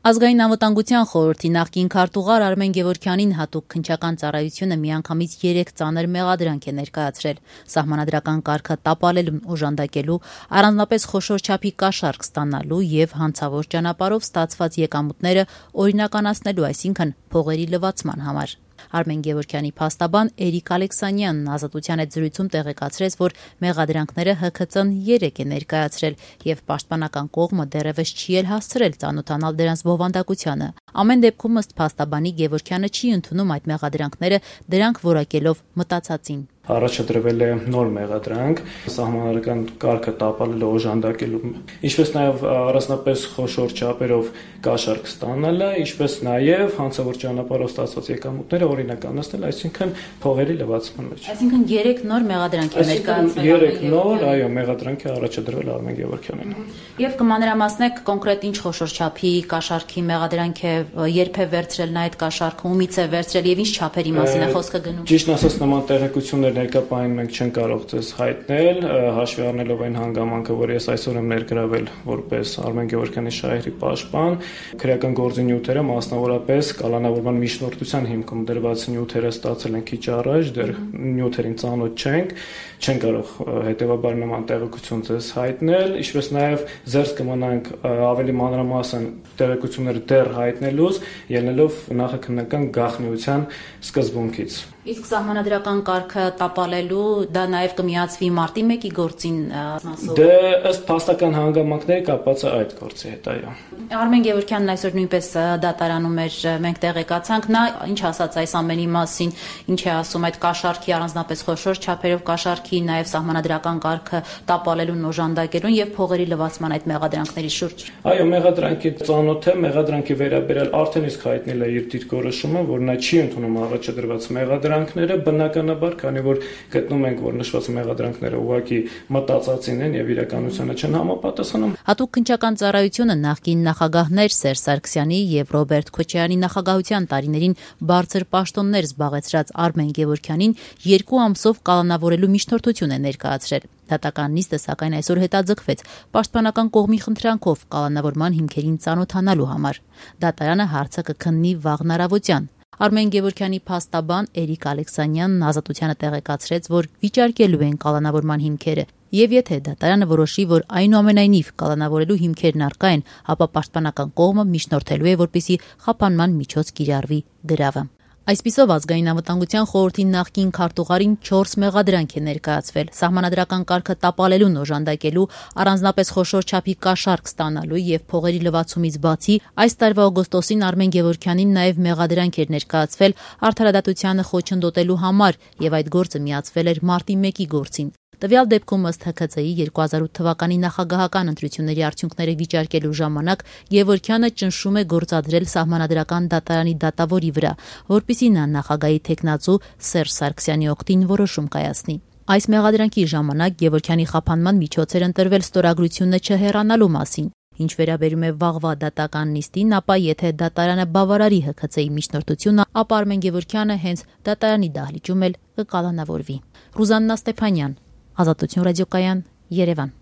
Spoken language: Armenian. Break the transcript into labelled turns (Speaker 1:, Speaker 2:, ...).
Speaker 1: Ազգային անվտանգության խորհրդի նախկին քարտուղար Արմեն Գևորգյանին հատուկ քննչական ծառայությունը միանգամից 3 ծանր մեղադրանք է ներկայացրել՝ սահմանադրական կարգը տապալելուն օժանդակելու, առանձնապես խոշոր չափի կաշառք ստանալու եւ հանցավոր ճանապարհով ստացված եկամուտները օրինականացնելու, այսինքն փողերի լվացման համար։ Արմեն Գևորգյանի փաստաբան Էրիկ Ալեքսանյանն Ազատության հետ զրույցում տեղեկացրեց, որ մեղադրանքները ՀՔԾ-ն 3 է ներկայացրել եւ պաշտպանական կողմը դեռևս չի էլ հասցրել ծանոթանալ դրանց բովանդակությանը։ Ամեն դեպքում ըստ փաստաբանի Գևորգյանը չի ընդունում այդ մեղադրանքները, դրանք որակելով մտածածին։
Speaker 2: Առաջադրվել է նոր մեղադրանք սահմանադրական կարգը տապալելու օժանդակելու, ինչպես նաև առանձնապես խոշոր չափերով կաշառք ստանալը, ինչպես նաև հանցավոր ճանապարհով ստացված եկամուտները օրինականացնել, այսինքն փողերի լվացման մեջ։
Speaker 1: Այսինքն 3 նոր մեղադրանք է ներկայացվել։
Speaker 2: 3 նոր, այո, մեղադրանք է առաջադրվել Արմեն Գևորգյանին։
Speaker 1: Եվ կմանրամասնեք կոնկրետ ինչ խոշոր չափի կաշառքի մեղադրանք է, երբ է վերցրել նա այդ կաշառքը, ումից է վերցրել եւ ինչ չափերի մասին է խոսքը գնում։
Speaker 2: Ճիշտ ասած, նման տեղեկություններ ներկայապահին մենք չենք կարող ձեզ հայտնել, հաշվի առնելով այն հանգամանքը, որ ես այսօր եմ ներգրավել որպես Արմեն Գևորգյանի շահերի պաշտպան, քրեական գործի նյութերը, մասնավորապես կալանավորման միջնորդության հիմքում դրված նյութերը ստացել են քիչ առաջ, դեռ նյութերին ծանոթ չեն կարող հետևաբար նման տեղեկություն ձեզ հայտնել, ինչպես նաև զերծ կմնանք ավելի մանրամասն տեղեկությունները դեռ հայտնելուց, ելնելով նախաքննական գաղտնիության սկզբունքից։
Speaker 1: Իսկ սահմանադրական կարգը տապալելու դա նաև կմիացվի մարտի 1-ի գործին մասով։
Speaker 2: Դե ըստ փաստական հանգամանքների կապված է այդ գործի հետ, այո։
Speaker 1: Արմեն Գևորգյանն այսօր նույնպես դատարանում էր, մենք տեղեկացանք, նա ինչ ասաց այս ամենի մասին, ինչ է ասում այդ կաշառքի առանձնապես խոշոր չափերով կաշառքի, նաև սահմանադրական կարգը տապալելուն օժանդակելուն եւ փողերի լվացման այդ մեղադրանքների շուրջ։
Speaker 2: Այո, մեղադրանքի ծանոթ է, մեղադրանքի վերաբերյալ արդեն իսկ հայտնել է իր դիրքորոշումը, որ նա չի ընդունում առաջադրված մեղադրանքները, բնականաբար, քանի որ գտնում ենք, որ նշված մեղադրանքները ուղղակի մտածածին են եւ իրականությանը չեն համապատասխանում։
Speaker 1: Հատուկ քննչական ծառայությունը նախկին նախագահներ Սերժ Սարգսյանի եւ Ռոբերտ Քոչարյանի նախագահության տարիներին բարձր պաշտոններ զբաղեցրած Արմեն Գևորգյանին 2 ամսով կալանավորելու միջնորդություն է ներկայացրել։ Դատական նիստը սակայն այսօր հետաձգվեց պաշտպանական կողմի խնդրանքով կալանավորման հիմքերին ծանոթանալու համար։ Դատարանը հարցը կքննի վաղն առավոտյան։ Արմեն Գևորգյանի փաստաբան Էրիկ Ալեքսանյանն Ազատությանը տեղեկացրեց, որ վիճարկելու են կալանավորման հիմքերը, եւ եթե դատարանը որոշի, որ այնուամենայնիվ կալանավորելու հիմքերն առկա են, ապա պաշտպանական կողմը միջնորդելու է, որպեսզի խափանման միջոց կիրառվի գրավը։ Այսպիսով Ազգային անվտանգության խորհրդի նախկին քարտուղարին 4 մեղադրանք է ներկայացվել՝ սահմանադրական կարգը տապալելուն օժանդակելու, առանձնապես խոշոր չափի կաշառք ստանալու եւ փողերի լվացումից բացի, այս տարվա օգոստոսին Արմեն Գևորգյանին նաեւ մեղադրանք էր ներկայացվել արդարադատությանը խոչընդոտելու համար եւ այդ գործը միացվել էր մարտի 1-ի գործին։ Տվյալ դեպքում ըստ ՀՔԾ-ի 2008 թվականի նախագահական ընտրությունների արդյունքները վիճարկելու ժամանակ Գևորգյանը ճնշում է գործադրել սահմանադրական դատարանի դատավորի վրա, որպեսզի նա նախագահի թեկնածու Սերժ Սարգսյանի օգտին որոշում կայացնի։ Այս մեղադրանքի ժամանակ Գևորգյանի խափանման միջոց էր ընտրվել ստորագրությունը չհեռանալու մասին։ Ինչ վերաբերում է վաղվա դատական նիստին, ապա եթե դատարանը բավարարի ՀՔՑ-ի միջնորդությունը, ապա Արմեն Գևորգյանը հենց դատարանի դահլիճում էլ կկալանավորվի։ Ռուզաննա Ստեփանյան, Ազատություն ռադիոկայան, Երևան։